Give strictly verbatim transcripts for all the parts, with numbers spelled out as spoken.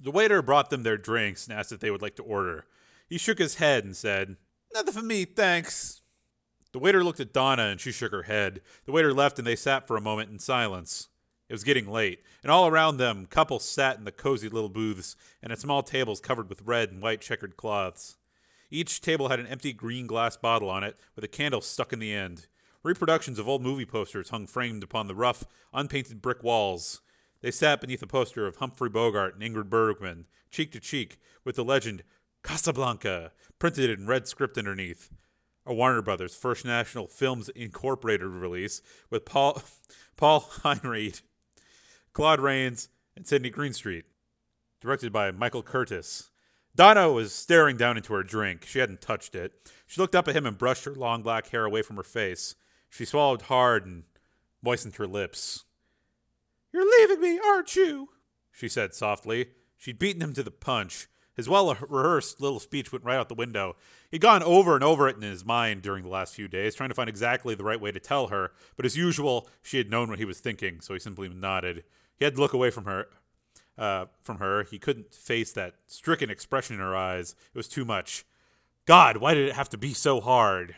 The waiter brought them their drinks and asked if they would like to order. He shook his head and said, "Nothing for me, thanks." The waiter looked at Donna and she shook her head. The waiter left and they sat for a moment in silence. It was getting late, and all around them, couples sat in the cozy little booths and at small tables covered with red and white checkered cloths. Each table had an empty green glass bottle on it with a candle stuck in the end. Reproductions of old movie posters hung framed upon the rough, unpainted brick walls. They sat beneath a poster of Humphrey Bogart and Ingrid Bergman, cheek to cheek, with the legend Casablanca printed in red script underneath. A Warner Brothers First National Films Incorporated release with Paul Paul Heinrich, Claude Rains, and Sidney Greenstreet. Directed by Michael Curtis. Donna was staring down into her drink. She hadn't touched it. She looked up at him and brushed her long black hair away from her face. She swallowed hard and moistened her lips. "You're leaving me, aren't you?" she said softly. She'd beaten him to the punch. His well-rehearsed little speech went right out the window. He'd gone over and over it in his mind during the last few days, trying to find exactly the right way to tell her, but as usual, she had known what he was thinking, so he simply nodded. He had to look away from her. Uh, from her. He couldn't face that stricken expression in her eyes. It was too much. God, why did it have to be so hard?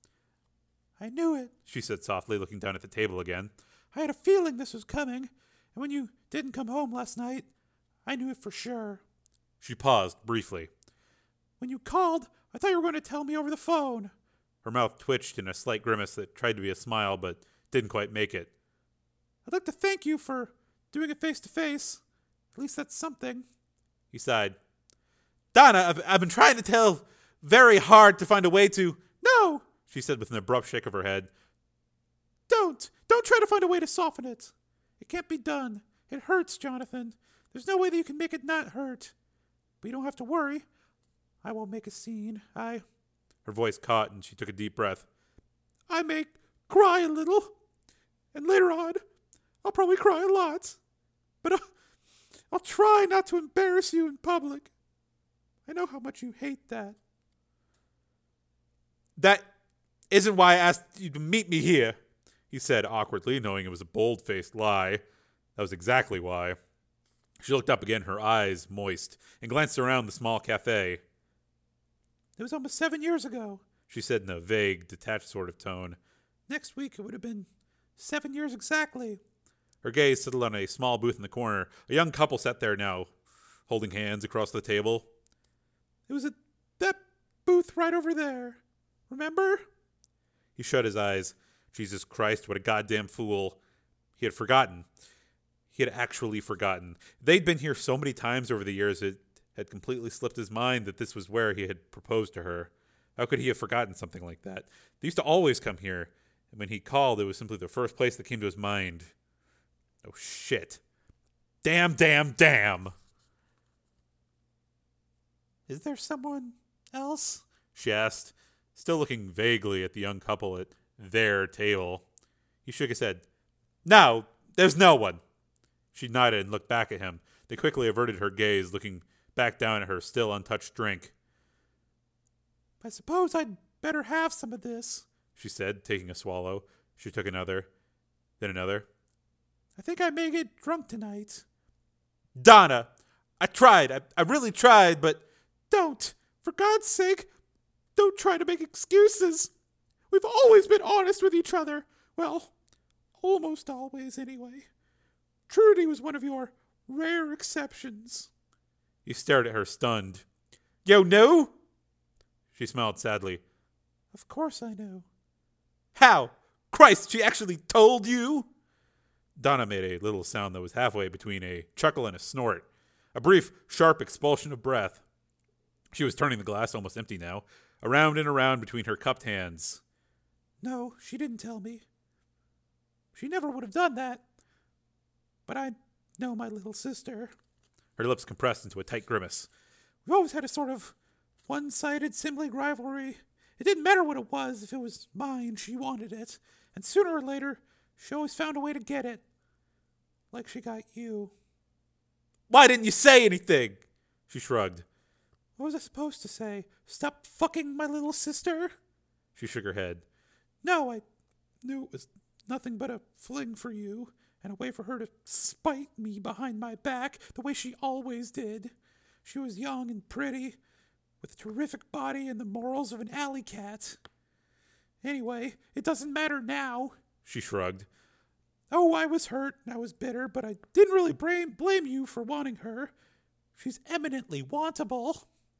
"I knew it," she said softly, looking down at the table again. "I had a feeling this was coming, and when you didn't come home last night, I knew it for sure." She paused briefly. "When you called, I thought you were going to tell me over the phone." Her mouth twitched in a slight grimace that tried to be a smile, but didn't quite make it. "I'd like to thank you for doing it face-to-face. At least that's something." He sighed. "Donna, I've, I've been trying to tell very hard to find a way to—" "No," she said with an abrupt shake of her head. "Don't. Don't try to find a way to soften it. It can't be done. It hurts, Jonathan. There's no way that you can make it not hurt. But you don't have to worry. I won't make a scene. I—" Her voice caught and she took a deep breath. "I may cry a little. And later on, I'll probably cry a lot. But I'll, I'll try not to embarrass you in public. I know how much you hate that." "That isn't why I asked you to meet me here," he said awkwardly, knowing it was a bold-faced lie. That was exactly why. She looked up again, her eyes moist, and glanced around the small cafe. "It was almost seven years ago," she said in a vague, detached sort of tone. "Next week it would have been seven years exactly." Her gaze settled on a small booth in the corner. A young couple sat there now, holding hands across the table. "It was at that booth right over there. Remember?" He shut his eyes. Jesus Christ, what a goddamn fool. He had forgotten. He had actually forgotten. They'd been here so many times over the years it had completely slipped his mind that this was where he had proposed to her. How could he have forgotten something like that? They used to always come here, and when he called, it was simply the first place that came to his mind. Oh, shit. Damn, damn, damn. "Is there someone else?" she asked, still looking vaguely at the young couple at their table. He shook his head. "No, there's no one." She nodded and looked back at him. They quickly averted her gaze, looking back down at her still untouched drink. "I suppose I'd better have some of this," she said, taking a swallow. She took another, then another. "I think I may get drunk tonight." "Donna, I tried. I, I really tried, but—" "Don't. For God's sake, don't try to make excuses. We've always been honest with each other. Well, almost always, anyway. Trudy was one of your rare exceptions." He stared at her, stunned. "You knew?" She smiled sadly. "Of course I knew." "How? Christ, she actually told you?" Donna made a little sound that was halfway between a chuckle and a snort. A brief, sharp expulsion of breath. She was turning the glass, almost empty now, around and around between her cupped hands. "No, she didn't tell me. She never would have done that. But I know my little sister." Her lips compressed into a tight grimace. "We've always had a sort of one-sided sibling rivalry. It didn't matter what it was. If it was mine, she wanted it. And sooner or later, she always found a way to get it. Like she got you." "Why didn't you say anything?" She shrugged. "What was I supposed to say? Stop fucking my little sister?" She shook her head. "No, I knew it was nothing but a fling for you. and a way for her to spite me behind my back the way she always did. She was young and pretty, with a terrific body and the morals of an alley cat. Anyway, it doesn't matter now, she shrugged. Oh, I was hurt and I was bitter, but I didn't really blame, blame you for wanting her. She's eminently wantable.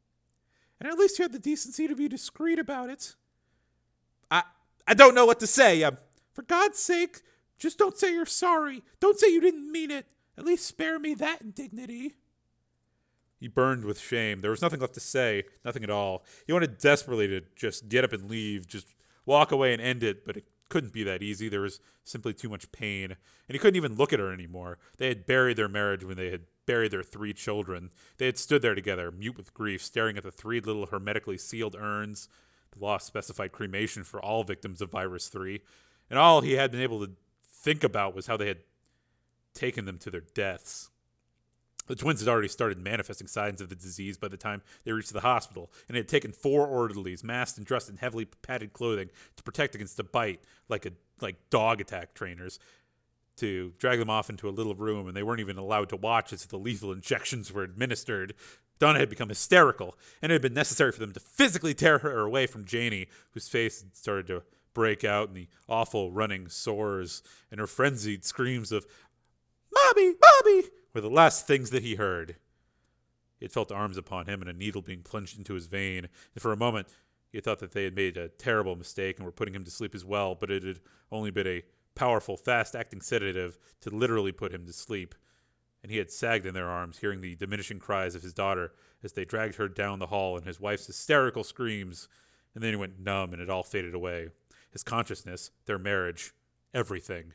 And at least you had the decency to be discreet about it. I I don't know what to say. Um, for God's sake, just don't say you're sorry. Don't say you didn't mean it. At least spare me that indignity. He burned with shame. There was nothing left to say, nothing at all. He wanted desperately to just get up and leave, just walk away and end it, but it couldn't be that easy. There was simply too much pain, and he couldn't even look at her anymore. They had buried their marriage when they had buried their three children. They had stood there together, mute with grief, staring at the three little hermetically sealed urns. The law specified cremation for all victims of Virus three, and all he had been able to think about was how they had taken them to their deaths. The twins had already started manifesting signs of the disease by the time they reached the hospital, and it had taken four orderlies, masked and dressed in heavily padded clothing, to protect against a bite, like a like dog attack trainers, to drag them off into a little room, and they weren't even allowed to watch as the lethal injections were administered. Donna had become hysterical, and it had been necessary for them to physically tear her away from Janie, whose face had started to break out in the awful running sores, and her frenzied screams of, "Mommy! Mommy!" were the last things that he heard. He had felt arms upon him and a needle being plunged into his vein, and for a moment he had thought that they had made a terrible mistake and were putting him to sleep as well, but it had only been a powerful, fast-acting sedative to literally put him to sleep. And he had sagged in their arms, hearing the diminishing cries of his daughter as they dragged her down the hall and his wife's hysterical screams, and then he went numb and it all faded away. His consciousness, their marriage, everything.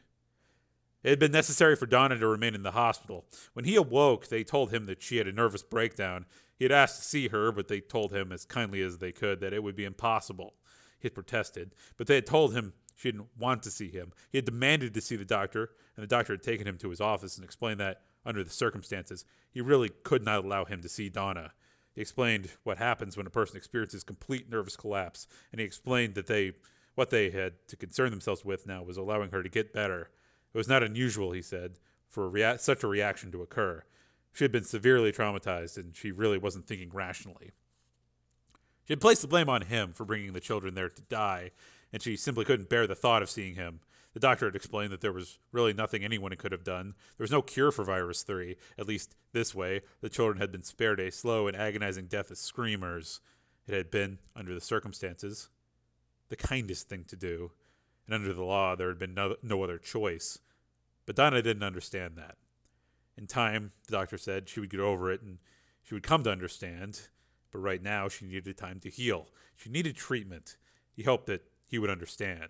It had been necessary for Donna to remain in the hospital. When he awoke, they told him that she had a nervous breakdown. He had asked to see her, but they told him as kindly as they could that it would be impossible. He had protested, but they had told him she didn't want to see him. He had demanded to see the doctor, and the doctor had taken him to his office and explained that, under the circumstances, he really could not allow him to see Donna. He explained what happens when a person experiences complete nervous collapse, and he explained that they, what they had to concern themselves with now was allowing her to get better. It was not unusual, he said, for a rea- such a reaction to occur. She had been severely traumatized, and she really wasn't thinking rationally. She had placed the blame on him for bringing the children there to die, and she simply couldn't bear the thought of seeing him. The doctor had explained that there was really nothing anyone could have done. There was no cure for Virus three, at least this way. The children had been spared a slow and agonizing death as screamers. It had been, under the circumstances, the kindest thing to do. And under the law, there had been no, no other choice. But Donna didn't understand that. In time, the doctor said, she would get over it and she would come to understand. But right now, she needed time to heal. She needed treatment. He hoped that he would understand.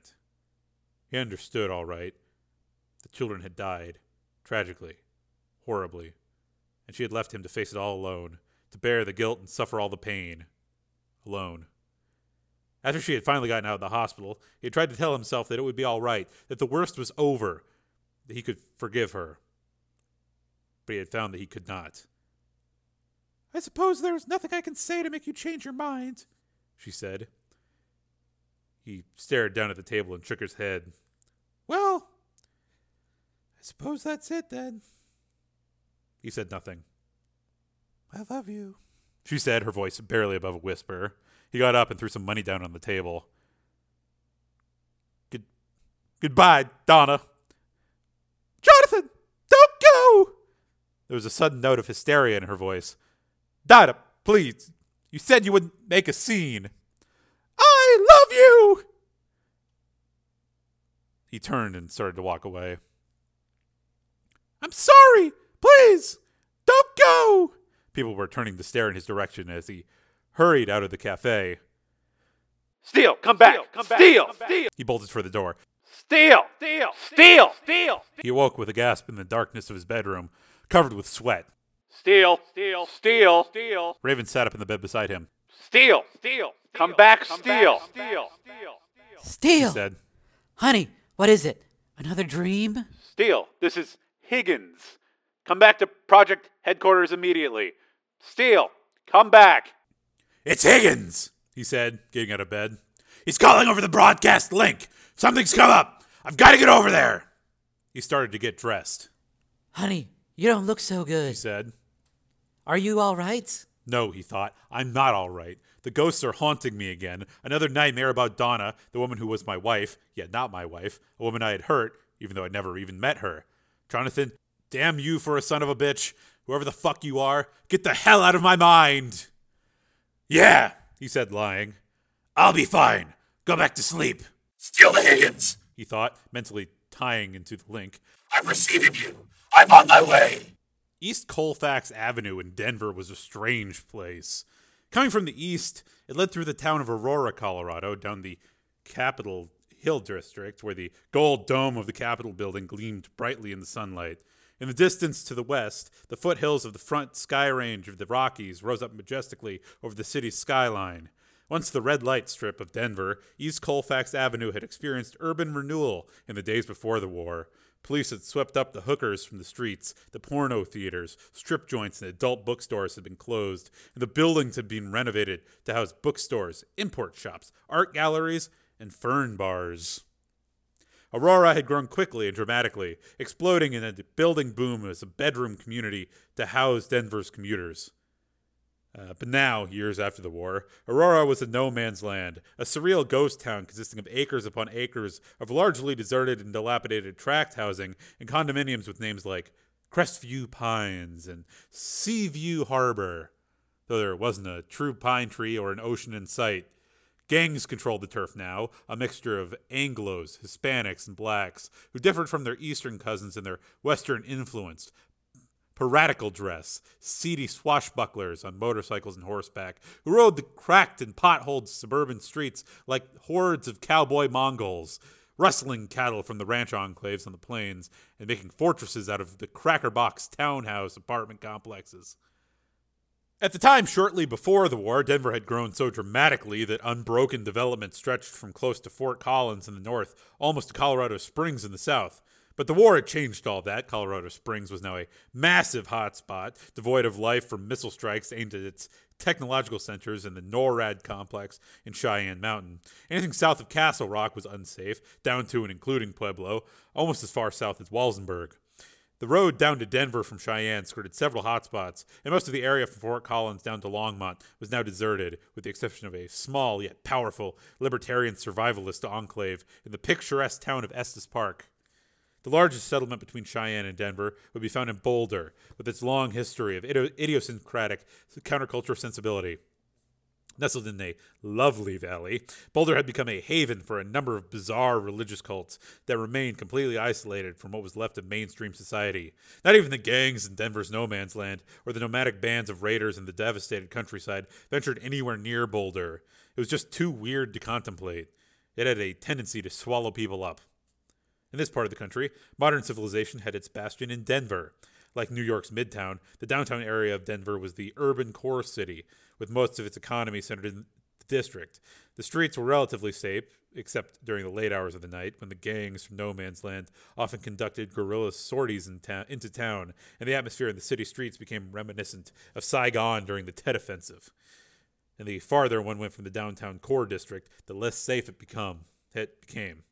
He understood, all right. The children had died, tragically, horribly. And she had left him to face it all alone, to bear the guilt and suffer all the pain. Alone. After she had finally gotten out of the hospital, he had tried to tell himself that it would be all right, that the worst was over, that he could forgive her. But he had found that he could not. "I suppose there is nothing I can say to make you change your mind," she said. He stared down at the table and shook his head. "Well, I suppose that's it then." He said nothing. "I love you," she said, her voice barely above a whisper. He got up and threw some money down on the table. Good, goodbye, Donna." "Jonathan, don't go!" There was a sudden note of hysteria in her voice. "Donna, please. You said you wouldn't make a scene." "I love you!" He turned and started to walk away. "I'm sorry. Please, don't go!" People were turning to stare in his direction as he hurried out of the cafe. "Steele, come back! Steele! Come Steele! Back. Steele! He bolted for the door. Steele! Steele! Steele! Steele!" He awoke with a gasp in the darkness of his bedroom, covered with sweat. "Steele! Steele! Steele! Steele!" Raven sat up in the bed beside him. "Steele! Steele! Come back, Steele!" Steele! He said. "Honey, what is it? Another dream?" "Steele, this is Higgins. Come back to Project Headquarters immediately. Steele, come back." "It's Higgins," he said, getting out of bed. "He's calling over the broadcast link. Something's come up. I've got to get over there." He started to get dressed. Honey, you don't look so She good. said. Are you all right? No, he thought. I'm not all right. The ghosts are haunting me again. Another nightmare about Donna, the woman who was my wife, yet not my wife, a woman I had hurt, even though I'd never even met her. Jonathan, damn you for a son of a bitch. Whoever the fuck you are, get the hell out of my mind. Yeah, he said, lying. I'll be fine. Go back to sleep. Steal the Higgins. He thought, mentally tying into the link. I'm receiving you. I'm on my way. East Colfax Avenue in Denver was a strange place. Coming from the east, it led through the town of Aurora, Colorado, down the Capitol Hill District, where the gold dome of the Capitol building gleamed brightly in the sunlight. In the distance to the west, the foothills of the front sky range of the Rockies rose up majestically over the city's skyline. Once the red light strip of Denver, East Colfax Avenue had experienced urban renewal in the days before the war. Police had swept up the hookers from the streets, the porno theaters, strip joints, and adult bookstores had been closed, and the buildings had been renovated to house bookstores, import shops, art galleries, and fern bars. Aurora had grown quickly and dramatically, exploding in a building boom as a bedroom community to house Denver's commuters. Uh, but now, years after the war, Aurora was a no-man's land, a surreal ghost town consisting of acres upon acres of largely deserted and dilapidated tract housing and condominiums with names like Crestview Pines and Seaview Harbor. Though there wasn't a true pine tree or an ocean in sight. Gangs controlled the turf now, a mixture of Anglos, Hispanics, and blacks, who differed from their eastern cousins in their western-influenced, piratical dress, seedy swashbucklers on motorcycles and horseback, who rode the cracked and potholed suburban streets like hordes of cowboy Mongols, rustling cattle from the ranch enclaves on the plains and making fortresses out of the crackerbox townhouse apartment complexes. At the time shortly before the war, Denver had grown so dramatically that unbroken development stretched from close to Fort Collins in the north, almost to Colorado Springs in the south. But the war had changed all that. Colorado Springs was now a massive hotspot, devoid of life from missile strikes aimed at its technological centers in the NORAD complex in Cheyenne Mountain. Anything south of Castle Rock was unsafe, down to and including Pueblo, almost as far south as Walsenburg. The road down to Denver from Cheyenne skirted several hotspots, and most of the area from Fort Collins down to Longmont was now deserted, with the exception of a small yet powerful libertarian survivalist enclave in the picturesque town of Estes Park. The largest settlement between Cheyenne and Denver would be found in Boulder, with its long history of idiosyncratic counterculture sensibility. Nestled in a lovely valley, Boulder had become a haven for a number of bizarre religious cults that remained completely isolated from what was left of mainstream society. Not even the gangs in Denver's no man's land or the nomadic bands of raiders in the devastated countryside ventured anywhere near Boulder. It was just too weird to contemplate. It had a tendency to swallow people up. In this part of the country, modern civilization had its bastion in Denver. Like New York's Midtown, the downtown area of Denver was the urban core city, with most of its economy centered in the district. The streets were relatively safe, except during the late hours of the night, when the gangs from no man's land often conducted guerrilla sorties in ta- into town, and the atmosphere in the city streets became reminiscent of Saigon during the Tet Offensive. And the farther one went from the downtown core district, the less safe it become it became.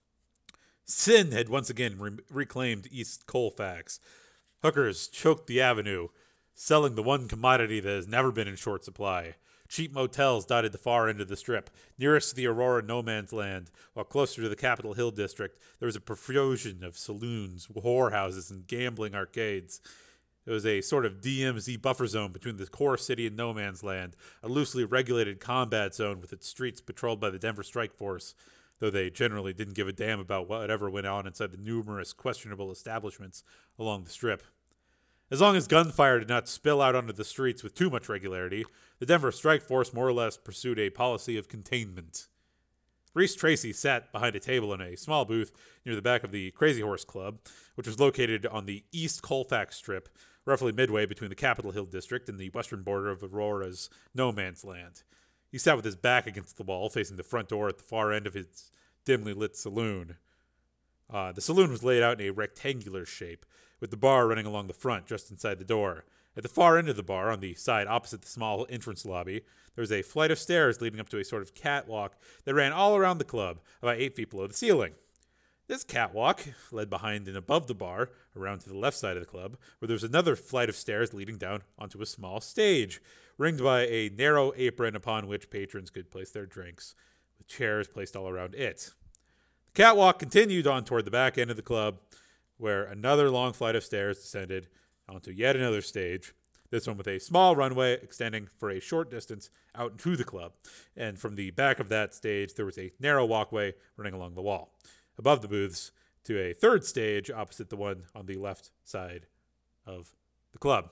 Sin had once again re- reclaimed East Colfax. Hookers choked the avenue, selling the one commodity that has never been in short supply. Cheap motels dotted the far end of the strip, nearest to the Aurora no man's land, while closer to the Capitol Hill district, there was a profusion of saloons, whorehouses, and gambling arcades. It was a sort of D M Z buffer zone between the core city and no man's land, a loosely regulated combat zone with its streets patrolled by the Denver Strike Force, though they generally didn't give a damn about whatever went on inside the numerous questionable establishments along the strip. As long as gunfire did not spill out onto the streets with too much regularity, the Denver Strike Force more or less pursued a policy of containment. Reese Tracy sat behind a table in a small booth near the back of the Crazy Horse Club, which was located on the East Colfax Strip, roughly midway between the Capitol Hill District and the western border of Aurora's no man's land. He sat with his back against the wall, facing the front door at the far end of his dimly lit saloon. Uh, the saloon was laid out in a rectangular shape, with the bar running along the front, just inside the door. At the far end of the bar, on the side opposite the small entrance lobby, there was a flight of stairs leading up to a sort of catwalk that ran all around the club, about eight feet below the ceiling. This catwalk led behind and above the bar, around to the left side of the club, where there was another flight of stairs leading down onto a small stage, ringed by a narrow apron upon which patrons could place their drinks, with chairs placed all around it. The catwalk continued on toward the back end of the club, where another long flight of stairs descended onto yet another stage, this one with a small runway extending for a short distance out into the club. And from the back of that stage, there was a narrow walkway running along the wall, above the booths, to a third stage opposite the one on the left side of the club.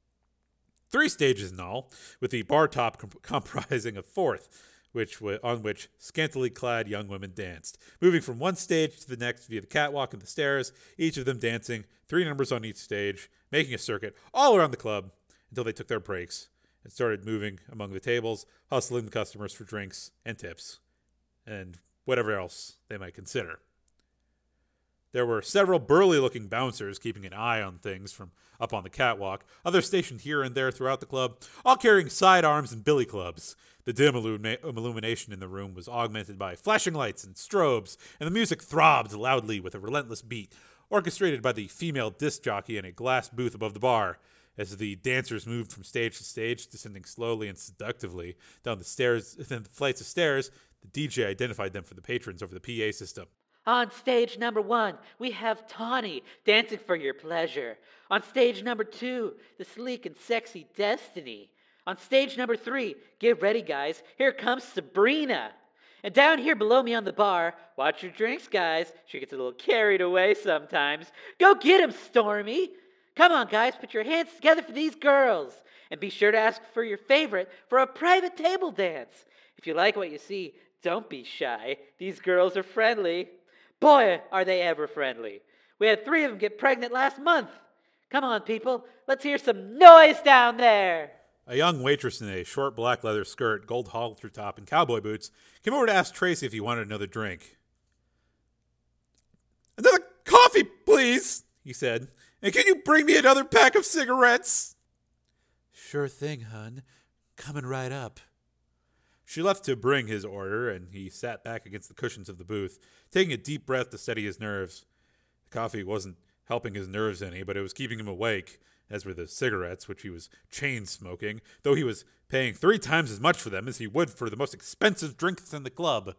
Three stages in all, with the bar top comp- comprising a fourth, which w- on which scantily clad young women danced, moving from one stage to the next via the catwalk and the stairs, each of them dancing three numbers on each stage, making a circuit all around the club until they took their breaks and started moving among the tables, hustling the customers for drinks and tips, and whatever else they might consider. There were several burly-looking bouncers keeping an eye on things from up on the catwalk, others stationed here and there throughout the club, all carrying sidearms and billy clubs. The dim illumina- illumination in the room was augmented by flashing lights and strobes, and the music throbbed loudly with a relentless beat, orchestrated by the female disc jockey in a glass booth above the bar. As the dancers moved from stage to stage, descending slowly and seductively down the stairs, then the flights of stairs, the D J identified them for the patrons over the P A system. On stage number one, we have Tawny dancing for your pleasure. On stage number two, the sleek and sexy Destiny. On stage number three, get ready, guys. Here comes Sabrina. And down here below me on the bar, watch your drinks, guys. She gets a little carried away sometimes. Go get him, Stormy. Come on, guys, put your hands together for these girls. And be sure to ask for your favorite for a private table dance. If you like what you see, don't be shy. These girls are friendly. Boy, are they ever friendly. We had three of them get pregnant last month. Come on, people. Let's hear some noise down there. A young waitress in a short black leather skirt, gold halter top, and cowboy boots came over to ask Tracy if he wanted another drink. "Another coffee, please," he said. "And can you bring me another pack of cigarettes?" "Sure thing, hun. Coming right up." She left to bring his order, and he sat back against the cushions of the booth, taking a deep breath to steady his nerves. The coffee wasn't helping his nerves any, but it was keeping him awake, as were the cigarettes, which he was chain smoking, though he was paying three times as much for them as he would for the most expensive drinks in the club.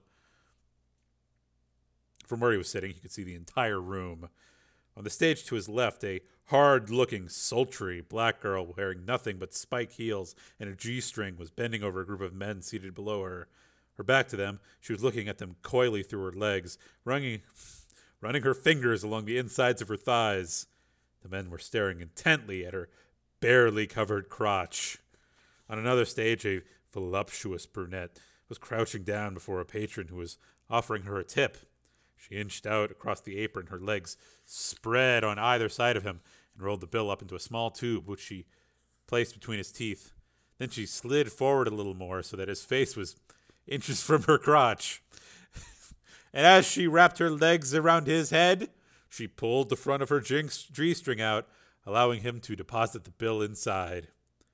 From where he was sitting, he could see the entire room. On the stage to his left, a hard-looking, sultry black girl wearing nothing but spike heels and a G-string was bending over a group of men seated below her. Her back to them, she was looking at them coyly through her legs, running, running her fingers along the insides of her thighs. The men were staring intently at her barely covered crotch. On another stage, a voluptuous brunette was crouching down before a patron who was offering her a tip. She inched out across the apron, her legs spread on either side of him, and rolled the bill up into a small tube, which she placed between his teeth. Then she slid forward a little more so that his face was inches from her crotch. And as she wrapped her legs around his head, she pulled the front of her G-string out, allowing him to deposit the bill inside.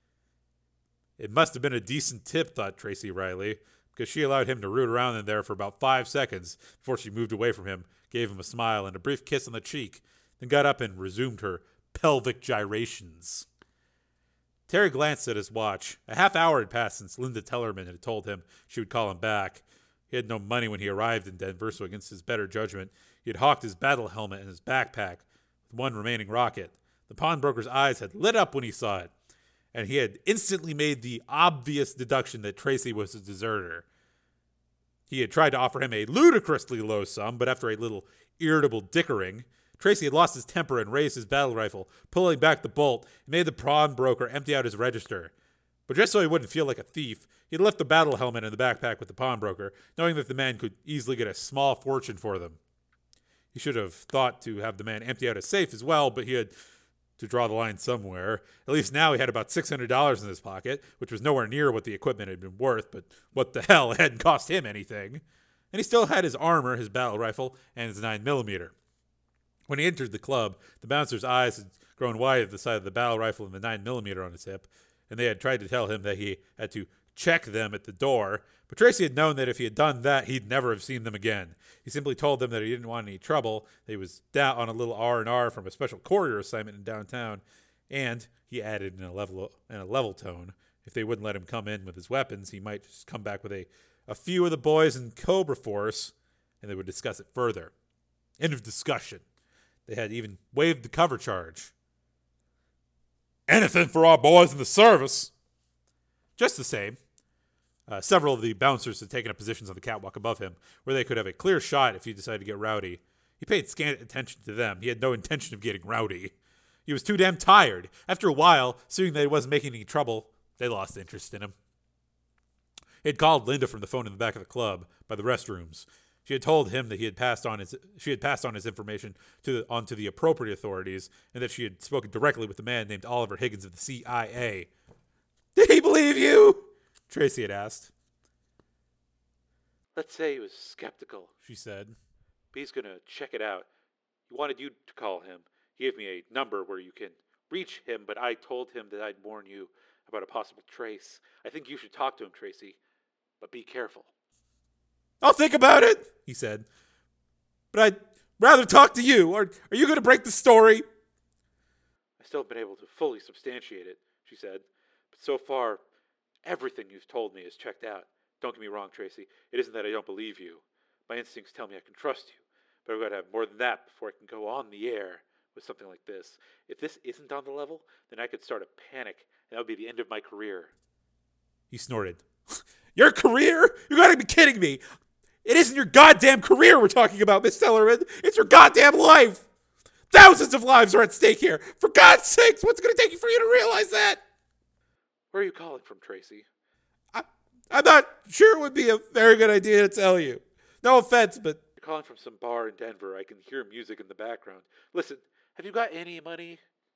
It must have been a decent tip, thought Tracy Riley, because she allowed him to root around in there for about five seconds before she moved away from him, gave him a smile and a brief kiss on the cheek, then got up and resumed her pelvic gyrations. Terry glanced at his watch. A half hour had passed since Linda Tellerman had told him she would call him back. He had no money when he arrived in Denver, so against his better judgment, he had hawked his battle helmet and his backpack with one remaining rocket. The pawnbroker's eyes had lit up when he saw it, and he had instantly made the obvious deduction that Tracy was a deserter. He had tried to offer him a ludicrously low sum, but after a little irritable dickering, Tracy had lost his temper and raised his battle rifle, pulling back the bolt, and made the pawnbroker empty out his register. But just so he wouldn't feel like a thief, he had left the battle helmet in the backpack with the pawnbroker, knowing that the man could easily get a small fortune for them. He should have thought to have the man empty out his safe as well, but he had to draw the line somewhere. At least now he had about six hundred dollars in his pocket, which was nowhere near what the equipment had been worth, but what the hell, it hadn't cost him anything. And he still had his armor, his battle rifle, and his nine millimeter. When he entered the club, the bouncer's eyes had grown wide at the sight of the battle rifle and the nine millimeter on his hip, and they had tried to tell him that he had to check them at the door, but Tracy had known that if he had done that, he'd never have seen them again. He simply told them that he didn't want any trouble, that he was down on a little R and R from a special courier assignment in downtown, and he added in a level in a level tone, if they wouldn't let him come in with his weapons, he might just come back with a, a few of the boys in Cobra Force, and they would discuss it further. End of discussion. They had even waived the cover charge. Anything for our boys in the service. Just the same, uh, several of the bouncers had taken up positions on the catwalk above him, where they could have a clear shot if he decided to get rowdy. He paid scant attention to them. He had no intention of getting rowdy. He was too damn tired. After a while, seeing that he wasn't making any trouble, they lost interest in him. He had called Linda from the phone in the back of the club, by the restrooms. She had told him that he had passed on his she had passed on his information to the, on to the appropriate authorities, and that she had spoken directly with a man named Oliver Higgins of the C I A. Did he believe you? Tracy had asked. Let's say he was skeptical, She said. but he's going to check it out. He wanted you to call him. He gave me a number where you can reach him, but I told him that I'd warn you about a possible trace. I think you should talk to him, Tracy, but be careful. I'll think about it, he said. But I'd rather talk to you. Are, are you going to break the story? I still haven't been able to fully substantiate it, she said. But so far, everything you've told me is checked out. Don't get me wrong, Tracy. It isn't that I don't believe you. My instincts tell me I can trust you. But I've got to have more than that before I can go on the air with something like this. If this isn't on the level, then I could start a panic, and that would be the end of my career. He snorted. Your career? You gotta be kidding me. It isn't your goddamn career we're talking about, Miss Tellerman. It's your goddamn life. Thousands of lives are at stake here. For God's sakes, what's it gonna take you for you to realize that? Where are you calling from, Tracy? I, I'm not sure it would be a very good idea to tell you. No offense, but You're calling from some bar in Denver. I can hear music in the background. Listen, have you got any money?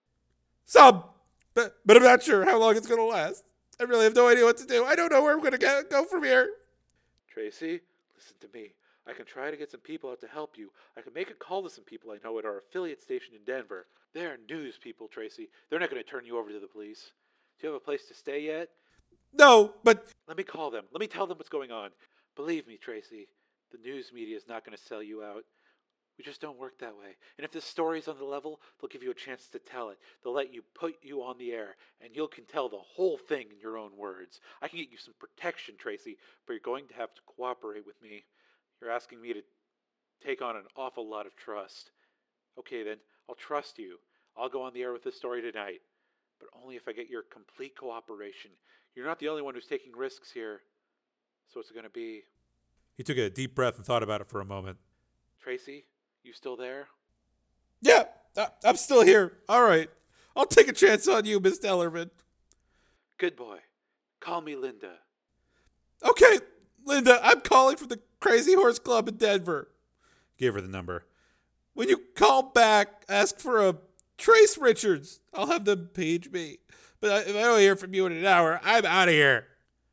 some. But, but I'm not sure how long it's gonna last. I really have no idea what to do. I don't know where I'm gonna go, go from here. Tracy, listen to me. I can try to get some people out to help you. I can make a call to some people I know at our affiliate station in Denver. They're news people, Tracy. They're not going to turn you over to the police. Do you have a place to stay yet? No, but Let me call them. Let me tell them what's going on. Believe me, Tracy, the news media is not going to sell you out. We just don't work that way. And if this story's on the level, they'll give you a chance to tell it. They'll let you put you on the air, and you can tell the whole thing in your own words. I can get you some protection, Tracy, but you're going to have to cooperate with me. You're asking me to take on an awful lot of trust. Okay, then, I'll trust you. I'll go on the air with this story tonight, but only if I get your complete cooperation. You're not the only one who's taking risks here. So what's it going to be? he took a deep breath and thought about it for a moment. Tracy, you still there? Yeah, I- I'm still here. All right. I'll take a chance on you, Miss Tellerman. Good boy. Call me Linda. Okay, Linda, I'm calling from the Crazy Horse Club in Denver. Gave her the number. When you call back, ask for a Trace Richards. I'll have them page me. But if I don't hear from you in an hour, I'm out of here.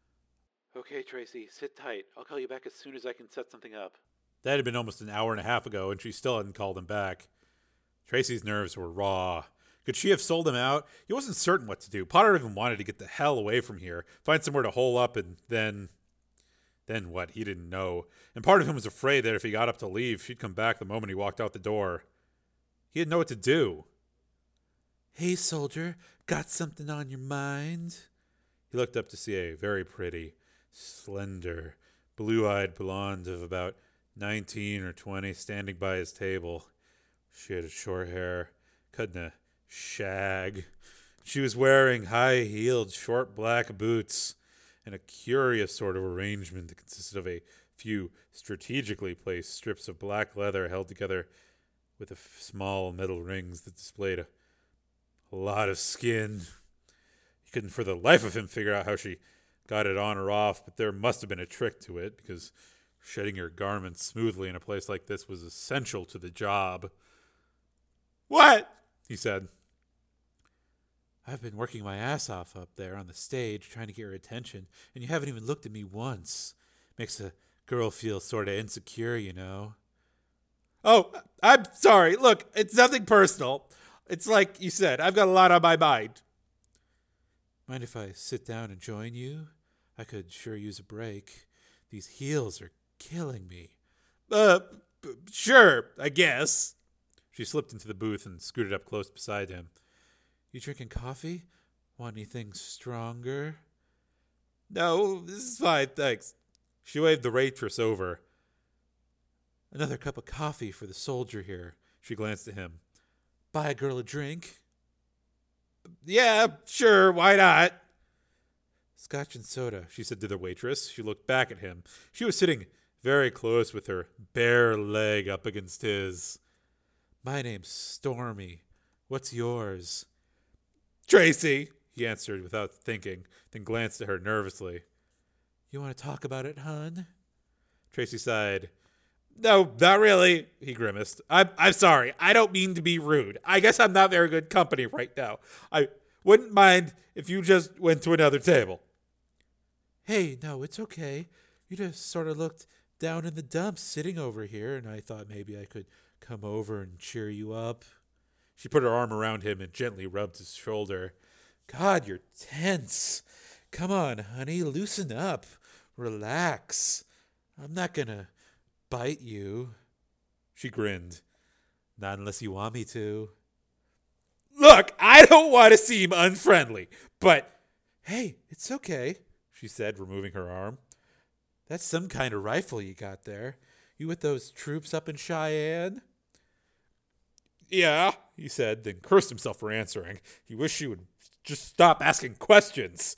Okay, Tracy, sit tight. I'll call you back as soon as I can set something up. That had been almost an hour and a half ago, and she still hadn't called him back. Tracy's nerves were raw. Could she have sold him out? He wasn't certain what to do. Potter even wanted to get the hell away from here, find somewhere to hole up, and then... Then what? He didn't know. And part of him was afraid that if he got up to leave, she'd come back the moment he walked out the door. He didn't know what to do. Hey, soldier, got something on your mind? He looked up to see a very pretty, slender, blue-eyed blonde of about nineteen or twenty standing by his table. She had short hair, cut in a shag. She was wearing high-heeled, short black boots and a curious sort of arrangement that consisted of a few strategically placed strips of black leather held together with a f- small metal rings that displayed a, a lot of skin. He couldn't for the life of him figure out how she got it on or off, but there must have been a trick to it, because shedding your garments smoothly in a place like this was essential to the job. What? He said. I've been working my ass off up there on the stage trying to get your attention, and you haven't even looked at me once. Makes a girl feel sort of insecure, you know. Oh, I'm sorry. Look, it's nothing personal. It's like you said, I've got a lot on my mind. Mind if I sit down and join you? I could sure use a break. These heels are killing me. Uh, b- sure, I guess. She slipped into the booth and scooted up close beside him. You drinking coffee? Want anything stronger? No, this is fine, thanks. She waved the waitress over. Another cup of coffee for the soldier here. She glanced at him. Buy a girl a drink? Yeah, sure, why not? Scotch and soda, she said to the waitress. She looked back at him. She was sitting very close with her bare leg up against his. My name's Stormy. What's yours? Tracy, he answered without thinking, then glanced at her nervously. You want to talk about it, hon? Tracy sighed. No, not really, he grimaced. I'm, I'm sorry. I don't mean to be rude. I guess I'm not very good company right now. I wouldn't mind if you just went to another table. Hey, no, it's okay. You just sort of looked down in the dumps sitting over here, and I thought maybe I could come over and cheer you up. She put her arm around him and gently rubbed his shoulder. God, you're tense. Come on, honey, loosen up. Relax. I'm not gonna bite you. She grinned. Not unless you want me to. Look, I don't want to seem unfriendly, but hey, it's okay, she said, removing her arm. That's some kind of rifle you got there. You with those troops up in Cheyenne? Yeah, he said, then cursed himself for answering. He wished she would just stop asking questions.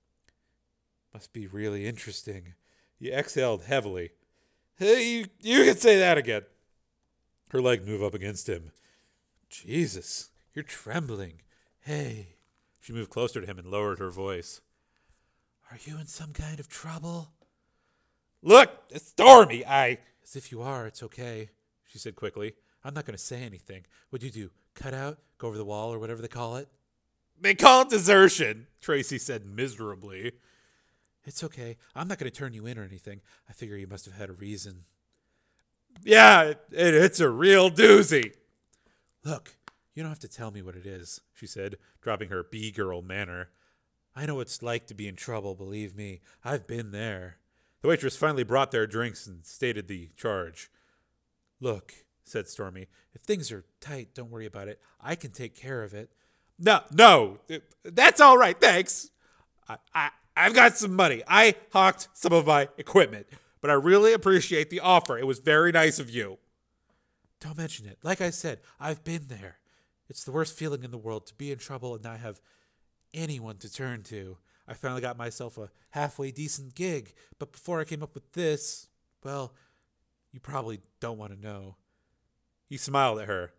Must be really interesting. He exhaled heavily. Hey, you, you can say that again. Her leg moved up against him. Jesus, you're trembling. Hey. She moved closer to him and lowered her voice. Are you in some kind of trouble? Look, it's Stormy. I... As if you are, it's okay, she said quickly. I'm not going to say anything. What'd you do? Cut out? Go over the wall or whatever they call it? They call it desertion, Tracy said miserably. It's okay. I'm not going to turn you in or anything. I figure you must have had a reason. Yeah, it, it, it's a real doozy. Look, you don't have to tell me what it is, she said, dropping her B-girl manner. I know what it's like to be in trouble, believe me. I've been there. The waitress finally brought their drinks and stated the charge. Look, said Stormy, if things are tight, don't worry about it. I can take care of it. No, no, that's all right, thanks. I, I, I've got some money. I hawked some of my equipment, but I really appreciate the offer. It was very nice of you. Don't mention it. Like I said, I've been there. It's the worst feeling in the world to be in trouble and not have anyone to turn to. I finally got myself a halfway decent gig, but before I came up with this, well, you probably don't want to know. He smiled at her.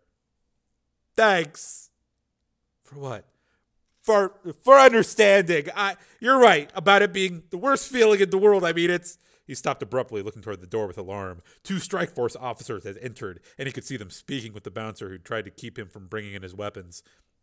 Thanks. For what? For for understanding. I you're right about it being the worst feeling in the world. I mean, it's... He stopped abruptly, looking toward the door with alarm. Two strike force officers had entered, and he could see them speaking with the bouncer who tried to keep him from bringing in his weapons.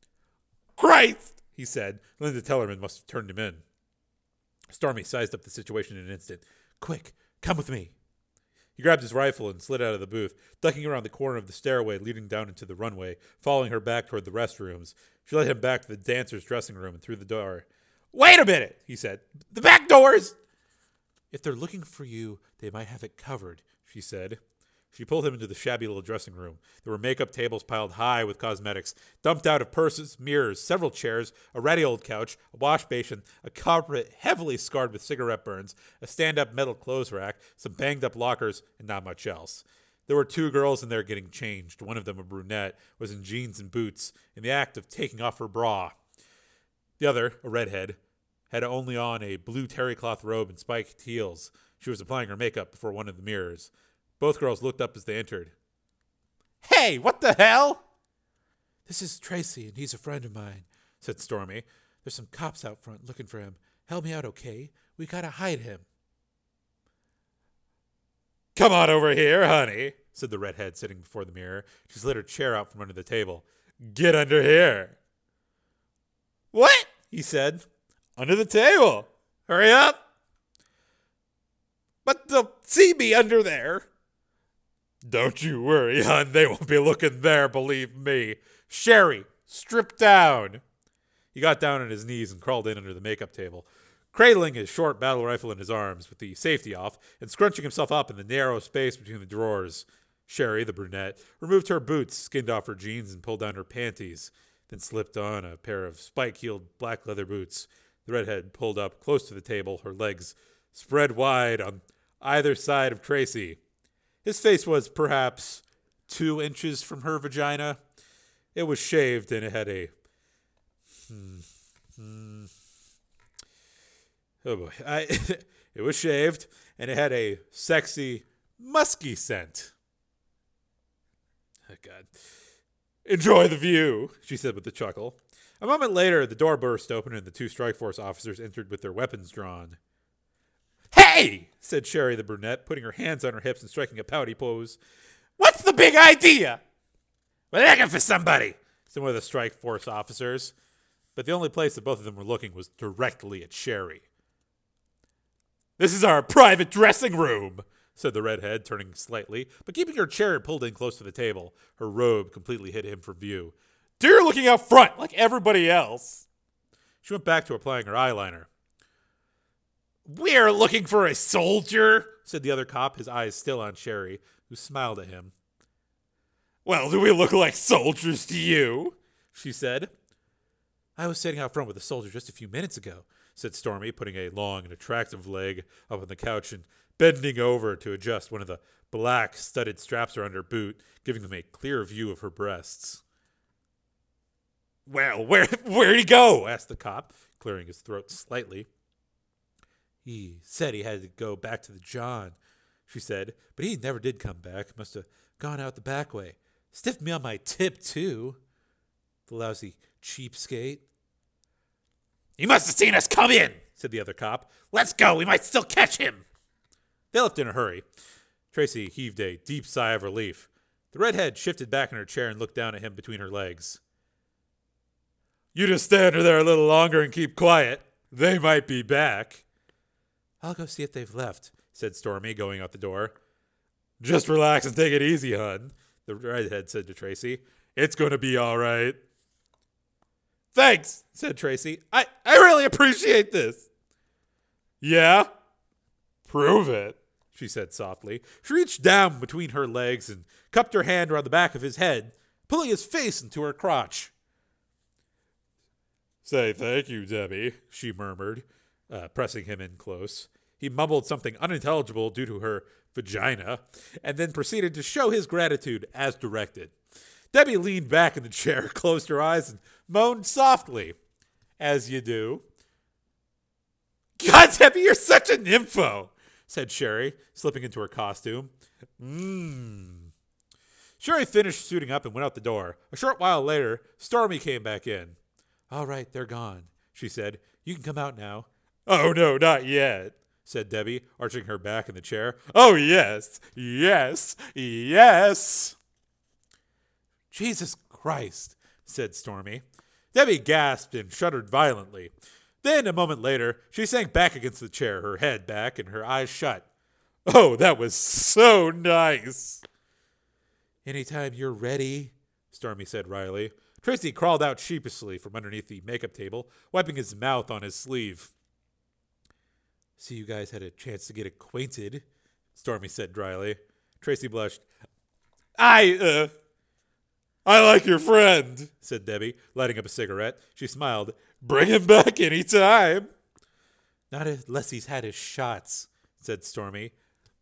Christ, he said. Linda Tellerman must have turned him in. Stormy sized up the situation in an instant. Quick, come with me. He grabbed his rifle and slid out of the booth, ducking around the corner of the stairway leading down into the runway, following her back toward the restrooms. She led him back to the dancer's dressing room and through the door. Wait a minute, he said. The back doors! If they're looking for you, they might have it covered, she said. She pulled him into the shabby little dressing room. There were makeup tables piled high with cosmetics, dumped out of purses, mirrors, several chairs, a ratty old couch, a wash basin, a carpet heavily scarred with cigarette burns, a stand-up metal clothes rack, some banged-up lockers, and not much else. There were two girls in there getting changed. One of them, a brunette, was in jeans and boots, in the act of taking off her bra. The other, a redhead, had only on a blue terry cloth robe and spiked heels. She was applying her makeup before one of the mirrors. Both girls looked up as they entered. Hey, what the hell? This is Tracy, and he's a friend of mine, said Stormy. There's some cops out front looking for him. Help me out, okay? We gotta hide him. Come on over here, honey, said the redhead sitting before the mirror. She slid her chair out from under the table. Get under here. What? He said. Under the table. Hurry up. But they'll see me under there. Don't you worry, hon. They won't be looking there, believe me. Sherry, strip down. He got down on his knees and crawled in under the makeup table. Cradling his short battle rifle in his arms with the safety off and scrunching himself up in the narrow space between the drawers, Sherry, the brunette, removed her boots, skinned off her jeans, and pulled down her panties, then slipped on a pair of spike-heeled black leather boots. The redhead pulled up close to the table, her legs spread wide on either side of Tracy. His face was perhaps two inches from her vagina. It was shaved, and it had a... Hmm, hmm, oh boy. I, it was shaved, and it had a sexy, musky scent. Oh, God. Enjoy the view, she said with a chuckle. A moment later, the door burst open, and the two Strike Force officers entered with their weapons drawn. Hey, said Sherry the brunette, putting her hands on her hips and striking a pouty pose. What's the big idea? We're looking for somebody, said one of the Strike Force officers. But the only place that both of them were looking was directly at Sherry. This is our private dressing room, said the redhead, turning slightly, but keeping her chair pulled in close to the table. Her robe completely hid him from view. Dear looking out front, like everybody else. She went back to applying her eyeliner. We're looking for a soldier, said the other cop, his eyes still on Sherry, who smiled at him. Well, do we look like soldiers to you? She said. I was sitting out front with a soldier just a few minutes ago, said Stormy, putting a long and attractive leg up on the couch and bending over to adjust one of the black studded straps around her boot, giving them a clear view of her breasts. Well, where, where'd he go? Asked the cop, clearing his throat slightly. He said he had to go back to the John, she said, but he never did come back. Must have gone out the back way. Stiffed me on my tip, too. The lousy cheapskate. He must have seen us come in, said the other cop. Let's go. We might still catch him. They left in a hurry. Tracy heaved a deep sigh of relief. The redhead shifted back in her chair and looked down at him between her legs. You just stand there a little longer and keep quiet. They might be back. I'll go see if they've left, said Stormy, going out the door. Just relax and take it easy, hun, the redhead said to Tracy. It's going to be all right. Thanks, said Tracy. I, I really appreciate this. Yeah? Prove it, she said softly. She reached down between her legs and cupped her hand around the back of his head, pulling his face into her crotch. Say thank you, Debbie, she murmured, uh, pressing him in close. He mumbled something unintelligible due to her vagina, and then proceeded to show his gratitude as directed. Debbie leaned back in the chair, closed her eyes, and moaned softly. As you do. God, Debbie, you're such an nympho, said Sherry, slipping into her costume. Mmm. Sherry finished suiting up and went out the door. A short while later, Stormy came back in. All right, they're gone, she said. You can come out now. Oh, no, not yet, said Debbie, arching her back in the chair. Oh, yes, yes, yes. Jesus Christ, said Stormy. Debbie gasped and shuddered violently. Then, a moment later, she sank back against the chair, her head back and her eyes shut. Oh, that was so nice. Anytime you're ready, Stormy said wryly. Tracy crawled out sheepishly from underneath the makeup table, wiping his mouth on his sleeve. See, you guys had a chance to get acquainted, Stormy said dryly. Tracy blushed. I, uh... I like your friend, said Debbie, lighting up a cigarette. She smiled. Bring him back any time. Not unless he's had his shots, said Stormy.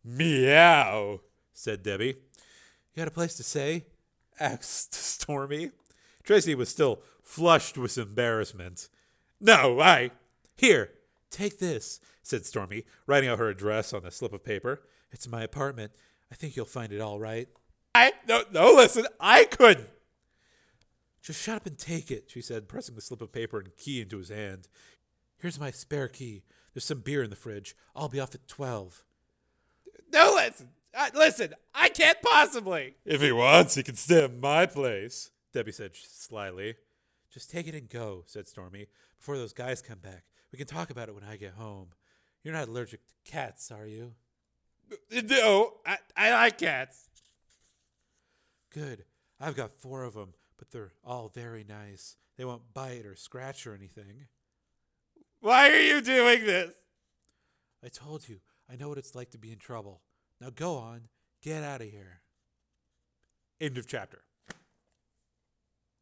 Meow, said Debbie. You got a place to stay? Asked Stormy. Tracy was still flushed with embarrassment. No, I... Here, take this, said Stormy, writing out her address on a slip of paper. It's my apartment. I think you'll find it all right. I... No, no, listen, I couldn't. Just shut up and take it, she said, pressing the slip of paper and key into his hand. Here's my spare key. There's some beer in the fridge. I'll be off at twelve. No, listen. I, listen, I can't possibly. If he wants, he can stay at my place, Debbie said slyly. Just take it and go, said Stormy, before those guys come back. We can talk about it when I get home. You're not allergic to cats, are you? No, I, I like cats. Good. I've got four of them, but they're all very nice. They won't bite or scratch or anything. Why are you doing this? I told you, I know what it's like to be in trouble. Now go on, get out of here. End of chapter.